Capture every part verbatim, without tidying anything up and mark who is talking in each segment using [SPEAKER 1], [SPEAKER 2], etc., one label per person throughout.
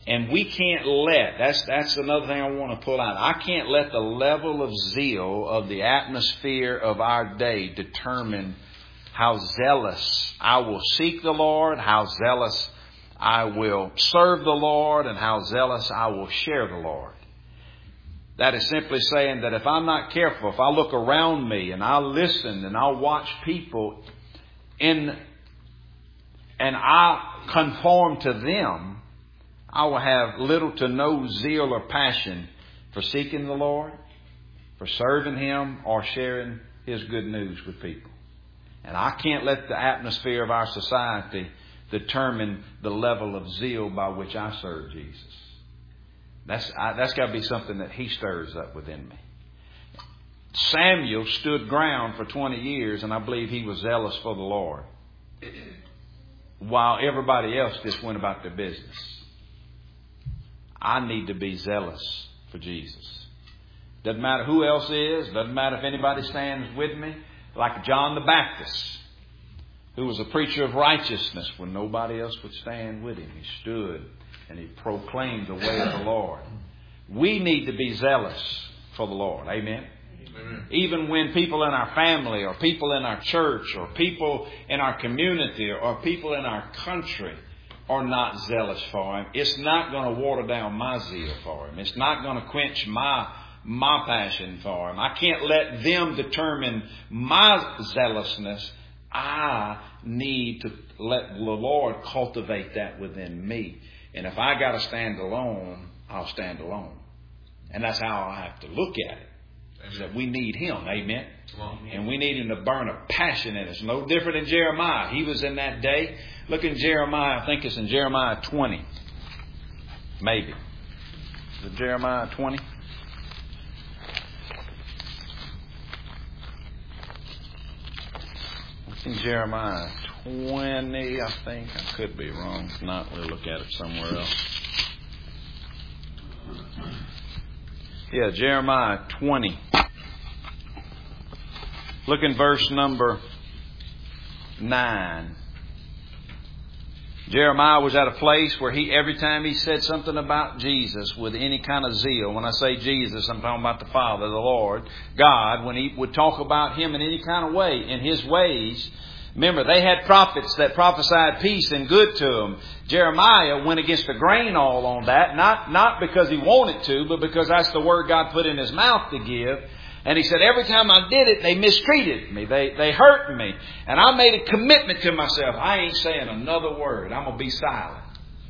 [SPEAKER 1] And we can't let, that's that's another thing I want to pull out. I can't let the level of zeal of the atmosphere of our day determine how zealous I will seek the Lord, how zealous I will serve the Lord, and how zealous I will share the Lord. That is simply saying that if I'm not careful, if I look around me and I listen and I watch people in, and I conform to them, I will have little to no zeal or passion for seeking the Lord, for serving Him, or sharing His good news with people. And I can't let the atmosphere of our society determine the level of zeal by which I serve Jesus. That's I, that's got to be something that He stirs up within me. Samuel stood ground for twenty years, and I believe he was zealous for the Lord, while everybody else just went about their business. I need to be zealous for Jesus. Doesn't matter who else is. Doesn't matter if anybody stands with me. Like John the Baptist, who was a preacher of righteousness when nobody else would stand with him. He stood and he proclaimed the way of the Lord. We need to be zealous for the Lord. Amen? Amen. Even when people in our family, or people in our church, or people in our community, or people in our country are not zealous for Him, it's not going to water down my zeal for Him. It's not going to quench my my passion for Him. I can't let them determine my zealousness. I need to let the Lord cultivate that within me. And if I got to stand alone, I'll stand alone. And that's how I have to look at it. Is that we need Him. Amen. And we need Him to burn a passion in us. No different than Jeremiah. He was in that day. Look in Jeremiah. I think it's in Jeremiah twenty. Maybe. Is it Jeremiah twenty? It's in Jeremiah twenty, I think. I could be wrong. If not, we'll look at it somewhere else. Yeah, Jeremiah twenty. Look in verse number nine. Jeremiah was at a place where he, every time he said something about Jesus with any kind of zeal, when I say Jesus, I'm talking about the Father, the Lord, God, when he would talk about Him in any kind of way, in His ways. Remember, they had prophets that prophesied peace and good to them. Jeremiah went against the grain all on that, not, not because he wanted to, but because that's the word God put in his mouth to give. And he said, every time I did it, they mistreated me. They, they hurt me. And I made a commitment to myself. I ain't saying another word. I'm going to be silent.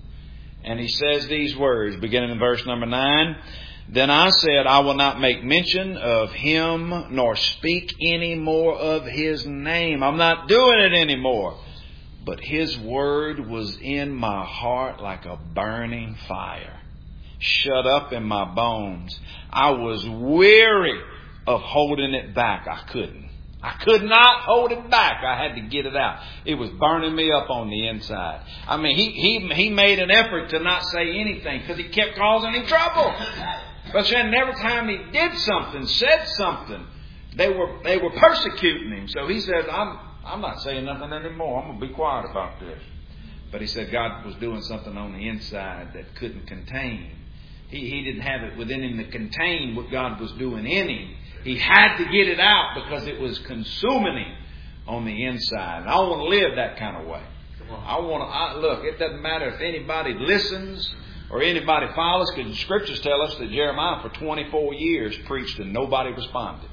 [SPEAKER 1] And he says these words, beginning in verse number nine. Then I said, I will not make mention of Him, nor speak any more of His name. I'm not doing it anymore. But His word was in my heart like a burning fire, shut up in my bones. I was weary of holding it back. I couldn't. I could not hold it back. I had to get it out. It was burning me up on the inside. I mean, he he he made an effort to not say anything because he kept causing him trouble. But then every time he did something, said something, they were they were persecuting him. So he said, I'm I'm not saying nothing anymore. I'm going to be quiet about this. But he said God was doing something on the inside that couldn't contain. He he didn't have it within him to contain what God was doing in him. He had to get it out because it was consuming him on the inside. And I want to live that kind of way. I want to I, look. It doesn't matter if anybody listens or anybody follows, because the Scriptures tell us that Jeremiah for twenty-four years preached and nobody responded.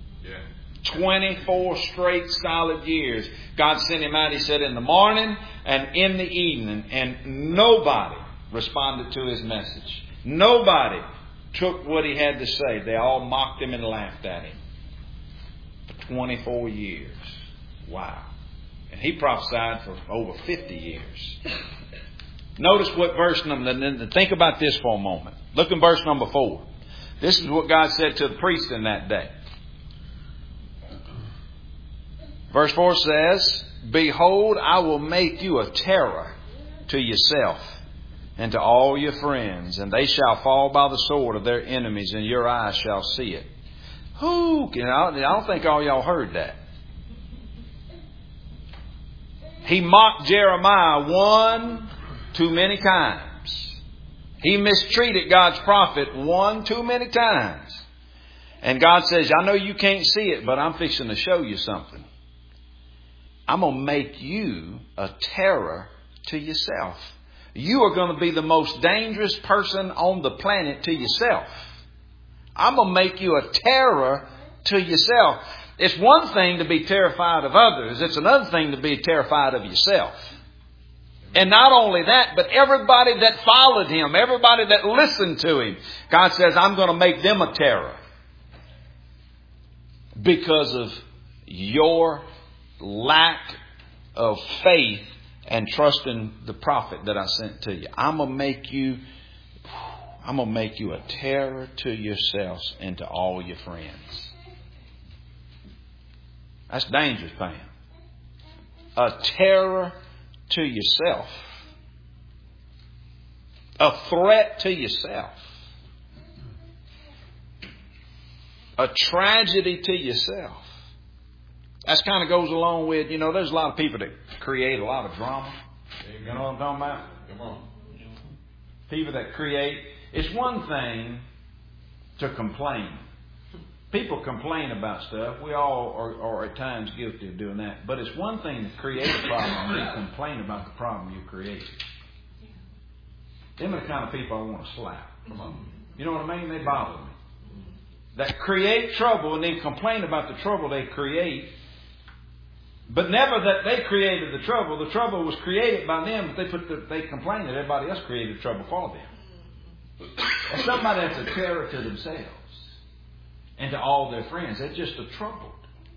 [SPEAKER 1] Yeah. twenty-four straight solid years. God sent him out, he said, in the morning and in the evening, and nobody responded to his message. Nobody took what he had to say. They all mocked him and laughed at him. For twenty-four years. Wow. And he prophesied for over fifty years. Notice what verse number, think about this for a moment. Look in verse number four. This is what God said to the priest in that day. Verse four says, Behold, I will make you a terror to yourself and to all your friends, and they shall fall by the sword of their enemies, and your eyes shall see it. Who? You know, I don't think all y'all heard that. He mocked Jeremiah one too many times. He mistreated God's prophet one too many times. And God says, I know you can't see it, but I'm fixing to show you something. I'm going to make you a terror to yourself. You are going to be the most dangerous person on the planet to yourself. I'm going to make you a terror to yourself. It's one thing to be terrified of others. It's another thing to be terrified of yourself. And not only that, but everybody that followed him, everybody that listened to him, God says, I'm going to make them a terror. Because of your lack of faith and trust in the prophet that I sent to you. I'm going to make you, I'm going to make you a terror to yourselves and to all your friends. That's dangerous, Pam. A terror to yourself. A threat to yourself. A tragedy to yourself. That kind of goes along with, you know, there's a lot of people that create a lot of drama. You know what I'm talking about? Come on. People that create. It's one thing to complain. People complain about stuff. We all are, are at times guilty of doing that. But it's one thing to create a problem and complain about the problem you created. Them are the kind of people I want to slap. Come on. You know what I mean? They bother me. That create trouble and then complain about the trouble they create. But never that they created the trouble. The trouble was created by them, but they put the, they complained that everybody else created trouble for them. That's somebody that's a terror to themselves and to all their friends. They're just a troubled.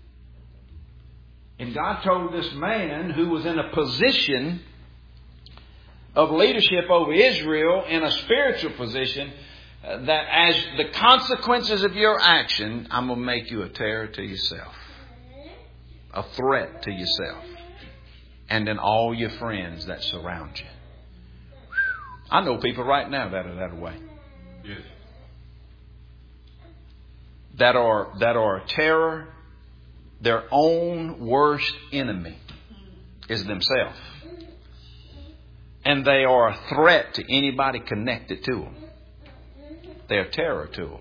[SPEAKER 1] And God told this man who was in a position of leadership over Israel, in a spiritual position, uh, that as the consequences of your action, I'm going to make you a terror to yourself. A threat to yourself. And then all your friends that surround you. I know people right now that are that way. Yes. That are, that are a terror. Their own worst enemy is themselves. And they are a threat to anybody connected to them. They're a terror to them.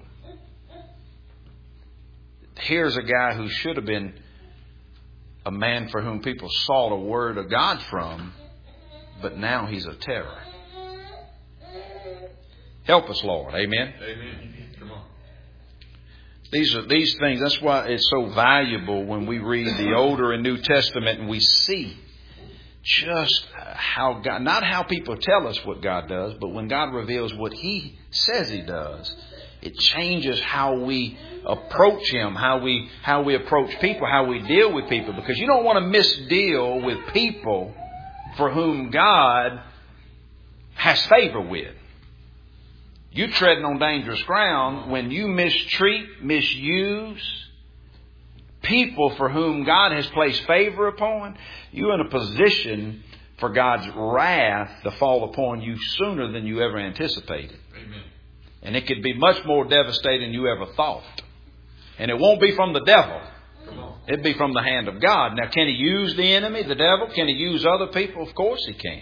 [SPEAKER 1] Here's a guy who should have been a man for whom people sought a word of God from, but now he's a terror. Help us, Lord. Amen.
[SPEAKER 2] Amen. Come on.
[SPEAKER 1] These are these things. That's why it's so valuable when we read the Older and New Testament and we see just how God, not how people tell us what God does, but when God reveals what He says He does, it changes how we approach Him, how we how we approach people, how we deal with people. Because you don't want to misdeal with people for whom God has favor with. You're treading on dangerous ground when you mistreat, misuse people for whom God has placed favor upon. You're in a position for God's wrath to fall upon you sooner than you ever anticipated.
[SPEAKER 2] Amen.
[SPEAKER 1] And it could be much more devastating than you ever thought. And it won't be from the devil. It'll be from the hand of God. Now, can He use the enemy, the devil? Can He use other people? Of course He can.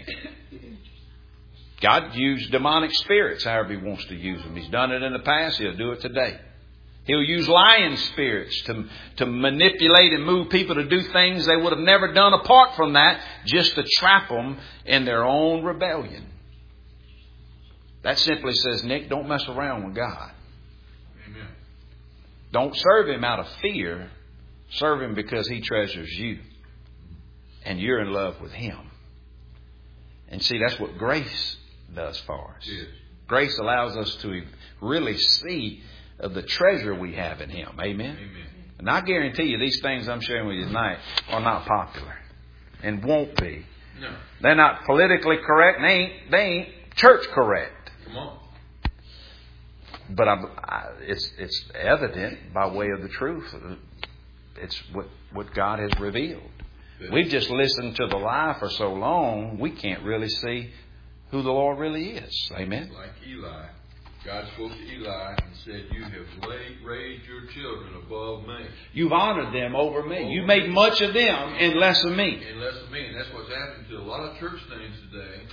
[SPEAKER 1] God used demonic spirits however He wants to use them. He's done it in the past. He'll do it today. He'll use lying spirits to, to manipulate and move people to do things they would have never done apart from that, just to trap them in their own rebellion. That simply says, Nick, don't mess around with God.
[SPEAKER 2] Amen.
[SPEAKER 1] Don't serve Him out of fear. Serve Him because He treasures you. And you're in love with Him. And see, that's what grace does for us.
[SPEAKER 2] Yes.
[SPEAKER 1] Grace allows us to really see of the treasure we have in Him. Amen?
[SPEAKER 2] Amen.
[SPEAKER 1] And I guarantee you these things I'm sharing with you tonight are not popular. And won't be.
[SPEAKER 2] No.
[SPEAKER 1] They're not politically correct. They ain't, they ain't church correct.
[SPEAKER 2] Come on.
[SPEAKER 1] But I, I, it's it's evident by way of the truth. It's what, what God has revealed.
[SPEAKER 2] Yes. We've
[SPEAKER 1] just listened to the lie for so long, we can't really see who the Lord really is. Amen?
[SPEAKER 2] Like Eli. God spoke to Eli and said, you have laid, raised your children above me.
[SPEAKER 1] You've honored them over me.
[SPEAKER 2] Over
[SPEAKER 1] you made
[SPEAKER 2] me.
[SPEAKER 1] much of them and less of me.
[SPEAKER 2] And less of me. And that's what's happening to a lot of church things today.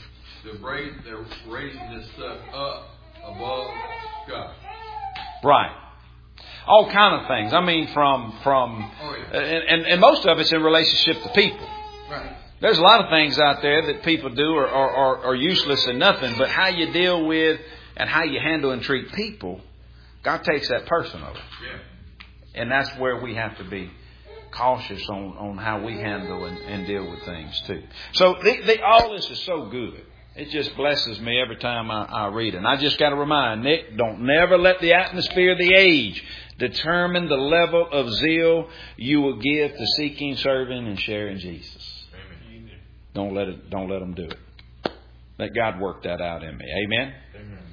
[SPEAKER 2] they're raising, they're raising this stuff up above God.
[SPEAKER 1] Right. All kind of things. I mean, from from,
[SPEAKER 2] oh, yeah.
[SPEAKER 1] and, and and most of it's in relationship to people.
[SPEAKER 2] Right.
[SPEAKER 1] There's a lot of things out there that people do are, are, are, are useless and nothing, but how you deal with and how you handle and treat people, God takes that personally.
[SPEAKER 2] Yeah.
[SPEAKER 1] And that's where we have to be cautious on, on how we handle and, and deal with things too. So the, the, all this is so good. It just blesses me every time I, I read it. And I just got to remind Nick, don't never let the atmosphere of the age determine the level of zeal you will give to seeking, serving, and sharing Jesus. Don't let it. Don't let them do it. Let God work that out in me. Amen.
[SPEAKER 2] Amen.